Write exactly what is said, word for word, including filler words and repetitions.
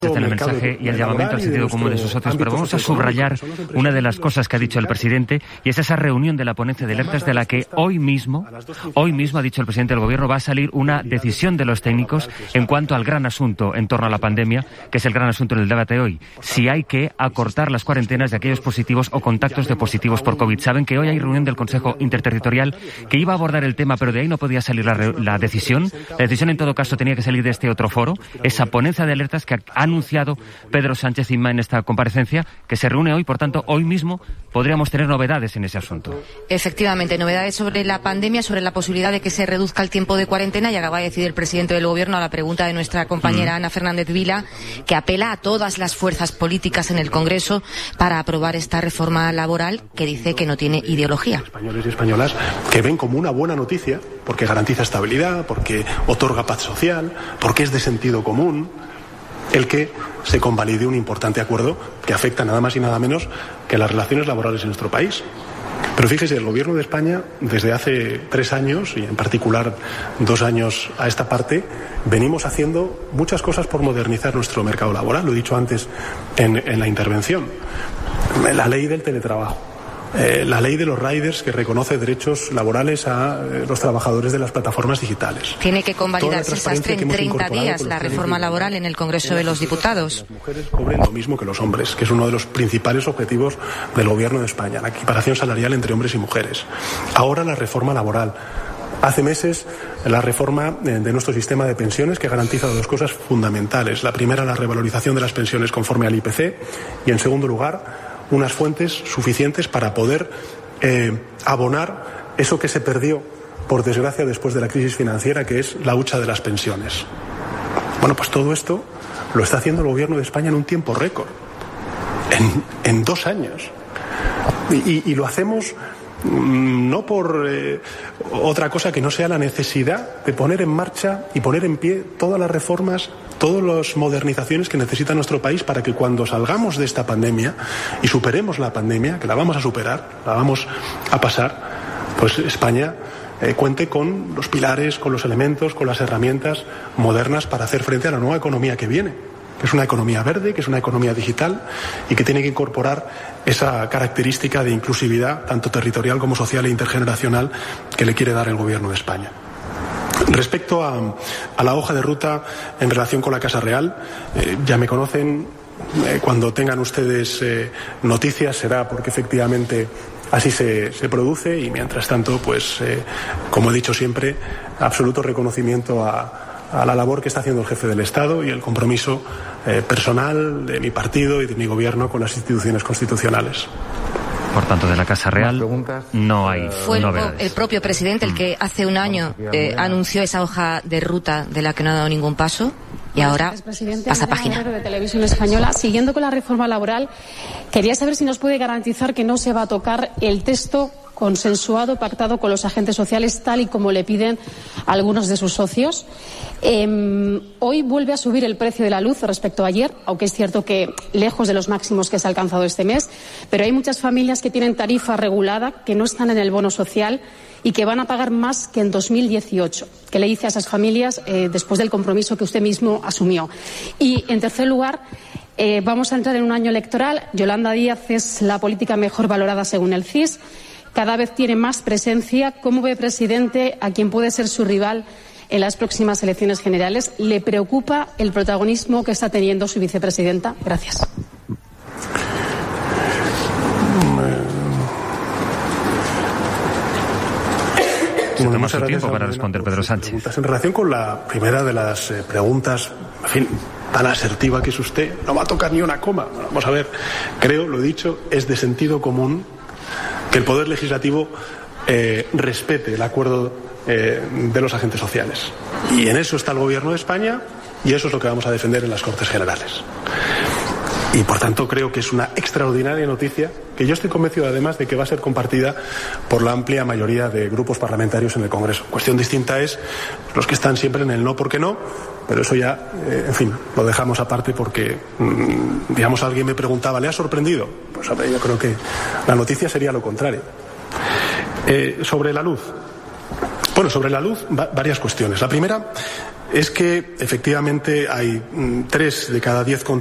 el mensaje y el llamamiento al sentido común de sus socios, pero vamos a subrayar una de las cosas que ha dicho el presidente, y es esa reunión de la ponencia de alertas de la que hoy mismo, hoy mismo ha dicho el presidente del gobierno, va a salir una decisión de los técnicos en cuanto al gran asunto en torno a la pandemia, que es el gran asunto en el debate de hoy. Si hay que acortar las cuarentenas de aquellos positivos o contactos de positivos por COVID. Saben que hoy hay reunión del Consejo Interterritorial que iba a abordar el tema, pero de ahí no podía salir la, la decisión. La decisión, en todo caso, tenía que salir de este otro foro, esa ponencia de alertas que ha anunciado Pedro Sánchez Inma en esta comparecencia, que se reúne hoy. Por tanto, hoy mismo podríamos tener novedades en ese asunto. Efectivamente, novedades sobre la pandemia, sobre la posibilidad de que se reduzca el tiempo de cuarentena, y acaba de decir el presidente del gobierno a la pregunta de nuestra compañera mm. Ana Fernández Vila, que apela a todas las fuerzas políticas en el Congreso para aprobar esta reforma laboral que dice que no tiene ideología. Españoles y españolas que ven como una buena noticia, porque garantiza estabilidad, porque otorga paz social, porque es de sentido común, el que se convalide un importante acuerdo que afecta nada más y nada menos que las relaciones laborales en nuestro país. Pero fíjese, el Gobierno de España, desde hace tres años, y en particular dos años a esta parte, venimos haciendo muchas cosas por modernizar nuestro mercado laboral. Lo he dicho antes en, en la intervención. La ley del teletrabajo. Eh, la ley de los riders, que reconoce derechos laborales a eh, los trabajadores de las plataformas digitales. Tiene que convalidarse esas en treinta días la reforma laboral en el Congreso de los Diputados. Las mujeres cobren lo mismo que los hombres, que es uno de los principales objetivos del Gobierno de España, la equiparación salarial entre hombres y mujeres. Ahora la reforma laboral. Hace meses la reforma de nuestro sistema de pensiones, que garantiza dos cosas fundamentales. La primera, la revalorización de las pensiones conforme al I P C, y en segundo lugar, unas fuentes suficientes para poder eh, abonar eso que se perdió, por desgracia, después de la crisis financiera, que es la hucha de las pensiones. Bueno, pues todo esto lo está haciendo el Gobierno de España en un tiempo récord, en, en dos años. Y, y, y lo hacemos no por eh, otra cosa que no sea la necesidad de poner en marcha y poner en pie todas las reformas, todas las modernizaciones que necesita nuestro país para que cuando salgamos de esta pandemia y superemos la pandemia, que la vamos a superar, la vamos a pasar, pues España eh, cuente con los pilares, con los elementos, con las herramientas modernas para hacer frente a la nueva economía que viene, que es una economía verde, que es una economía digital y que tiene que incorporar esa característica de inclusividad, tanto territorial como social e intergeneracional, que le quiere dar el Gobierno de España. Respecto a, a la hoja de ruta en relación con la Casa Real, eh, ya me conocen, eh, cuando tengan ustedes eh, noticias será porque efectivamente así se, se produce, y mientras tanto, pues, eh, como he dicho siempre, absoluto reconocimiento a a la labor que está haciendo el jefe del Estado y el compromiso eh, personal de mi partido y de mi gobierno con las instituciones constitucionales. Por tanto, de la Casa Real no hay Fue el, novedades. el propio presidente el que hace un año eh, anunció esa hoja de ruta de la que no ha dado ningún paso, y ahora pasa página. De Televisión Española, siguiendo con la reforma laboral, quería saber si nos puede garantizar que no se va a tocar el texto consensuado, pactado con los agentes sociales, tal y como le piden algunos de sus socios. Eh, hoy vuelve a subir el precio de la luz respecto a ayer, aunque es cierto que lejos de los máximos que se ha alcanzado este mes, pero hay muchas familias que tienen tarifa regulada, que no están en el bono social y que van a pagar más que en dos mil dieciocho. ¿Qué le dice a esas familias eh, después del compromiso que usted mismo asumió? Y, en tercer lugar, eh, vamos a entrar en un año electoral. Yolanda Díaz es la política mejor valorada según el C I S. Cada vez tiene más presencia. ¿Cómo ve, presidente, a quien puede ser su rival en las próximas elecciones generales? ¿Le preocupa el protagonismo que está teniendo su vicepresidenta? Gracias. Se toma su tiempo para responder Pedro Sánchez. En relación con la primera de las eh, preguntas, en fin, tan asertiva que es usted, no va a tocar ni una coma. Bueno, vamos a ver, creo, lo he dicho, es de sentido común que el Poder Legislativo eh, respete el acuerdo eh, de los agentes sociales. Y en eso está el Gobierno de España, y eso es lo que vamos a defender en las Cortes Generales. Y por tanto creo que es una extraordinaria noticia, que yo estoy convencido además de que va a ser compartida por la amplia mayoría de grupos parlamentarios en el Congreso. Cuestión distinta es los que están siempre en el no porque no, pero eso ya, eh, en fin, lo dejamos aparte porque, mmm, digamos, alguien me preguntaba, ¿le ha sorprendido? Pues a ver, yo creo que la noticia sería lo contrario. Eh, sobre la luz. Bueno, sobre la luz, va, varias cuestiones. La primera, es que efectivamente hay mm, tres de cada diez